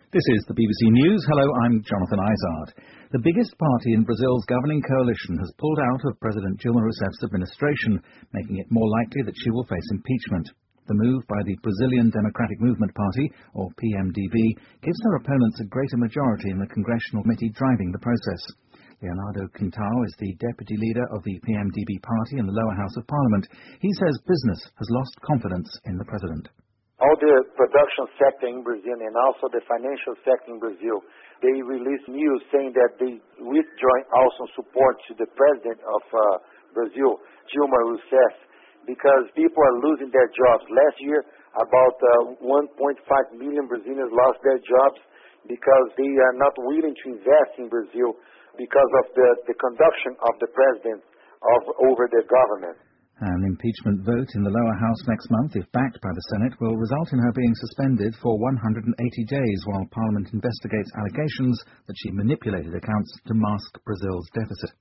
This is the BBC News. Hello, I'm Jonathan Izard. The biggest party in Brazil's governing coalition has pulled out of President Dilma Rousseff's administration, making it more likely that she will face impeachment. The move by the Brazilian Democratic Movement Party, or PMDB, gives her opponents a greater majority in the congressional committee driving the process. Leonardo Quintal is the deputy leader of the PMDB party in the lower house of Parliament. He says business has lost confidence in the president. All the production sector in Brazil and also the financial sector in Brazil, they released news saying that they withdrawing also support to the president of Brazil, Dilma Rousseff, because people are losing their jobs. Last year, about 1.5 million Brazilians lost their jobs because they are not willing to invest in Brazil because of the conduction of the president over the government. An impeachment vote in the lower house next month, if backed by the Senate, will result in her being suspended for 180 days while Parliament investigates allegations that she manipulated accounts to mask Brazil's deficit.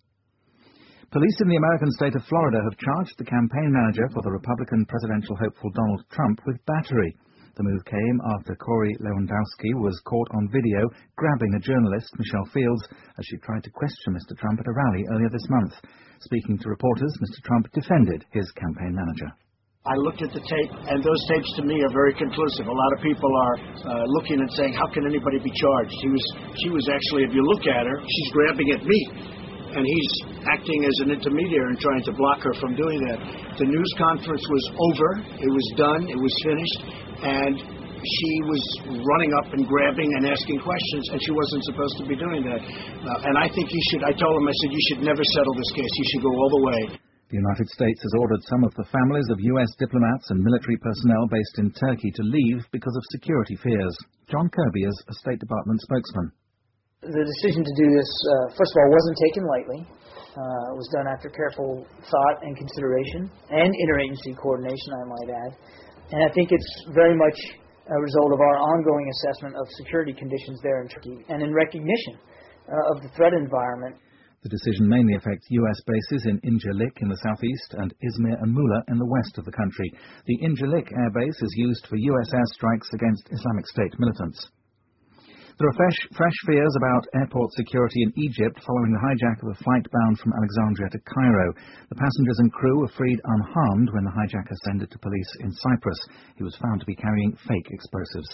Police in the American state of Florida have charged the campaign manager for the Republican presidential hopeful Donald Trump with battery. The move came after Corey Lewandowski was caught on video grabbing a journalist, Michelle Fields, as she tried to question Mr. Trump at a rally earlier this month. Speaking to reporters, Mr. Trump defended his campaign manager. I looked at the tape, and those tapes to me are very conclusive. A lot of people are looking and saying, how can anybody be charged? She was actually, if you look at her, she's grabbing at me. And he's acting as an intermediary and trying to block her from doing that. The news conference was over. It was done. It was finished. And she was running up and grabbing and asking questions, and she wasn't supposed to be doing that. And I think I told him, I said, you should never settle this case. You should go all the way. The United States has ordered some of the families of U.S. diplomats and military personnel based in Turkey to leave because of security fears. John Kirby is a State Department spokesman. The decision to do this, first of all, wasn't taken lightly. It was done after careful thought and consideration, and interagency coordination, I might add. And I think it's very much a result of our ongoing assessment of security conditions there in Turkey, and in recognition of the threat environment. The decision mainly affects U.S. bases in Incirlik in the southeast and Izmir and Muğla in the west of the country. The Incirlik air base is used for U.S. airstrikes against Islamic State militants. There are fresh fears about airport security in Egypt following the hijack of a flight bound from Alexandria to Cairo. The passengers and crew were freed unharmed when the hijacker surrendered to police in Cyprus. He was found to be carrying fake explosives.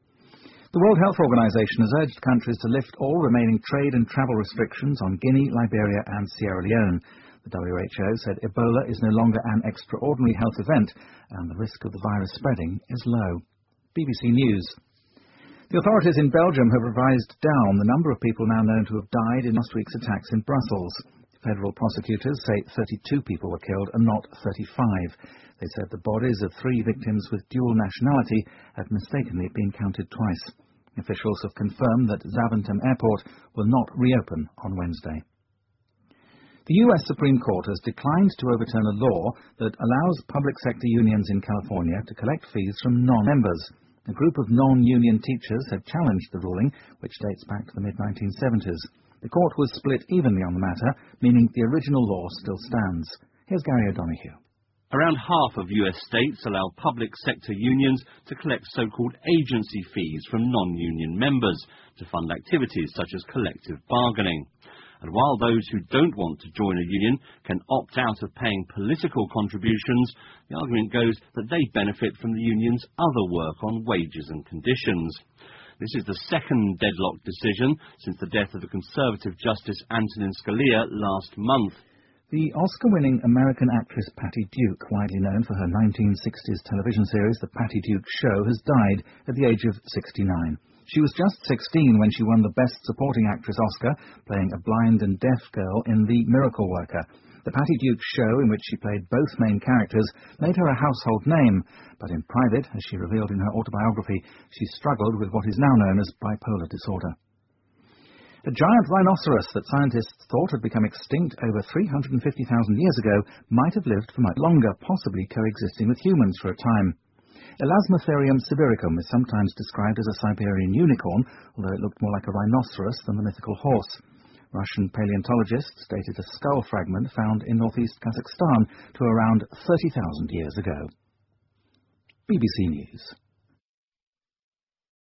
The World Health Organization has urged countries to lift all remaining trade and travel restrictions on Guinea, Liberia and Sierra Leone. The WHO said Ebola is no longer an extraordinary health event and the risk of the virus spreading is low. BBC News. The authorities in Belgium have revised down the number of people now known to have died in last week's attacks in Brussels. Federal prosecutors say 32 people were killed and not 35. They said the bodies of 3 victims with dual nationality had mistakenly been counted twice. Officials have confirmed that Zaventem Airport will not reopen on Wednesday. The U.S. Supreme Court has declined to overturn a law that allows public sector unions in California to collect fees from non-members. A group of non-union teachers have challenged the ruling, which dates back to the mid-1970s. The court was split evenly on the matter, meaning the original law still stands. Here's Gary O'Donoghue. Around half of US states allow public sector unions to collect so-called agency fees from non-union members to fund activities such as collective bargaining. And while those who don't want to join a union can opt out of paying political contributions, the argument goes that they benefit from the union's other work on wages and conditions. This is the second deadlocked decision since the death of the Conservative Justice Antonin Scalia last month. The Oscar-winning American actress Patty Duke, widely known for her 1960s television series The Patty Duke Show, has died at the age of 69. She was just 16 when she won the Best Supporting Actress Oscar, playing a blind and deaf girl in The Miracle Worker. The Patty Duke Show, in which she played both main characters, made her a household name, but in private, as she revealed in her autobiography, she struggled with what is now known as bipolar disorder. A giant rhinoceros that scientists thought had become extinct over 350,000 years ago might have lived for much longer, possibly coexisting with humans for a time. Elasmotherium sibiricum is sometimes described as a Siberian unicorn, although it looked more like a rhinoceros than the mythical horse. Russian paleontologists dated a skull fragment found in northeast Kazakhstan to around 30,000 years ago. BBC News.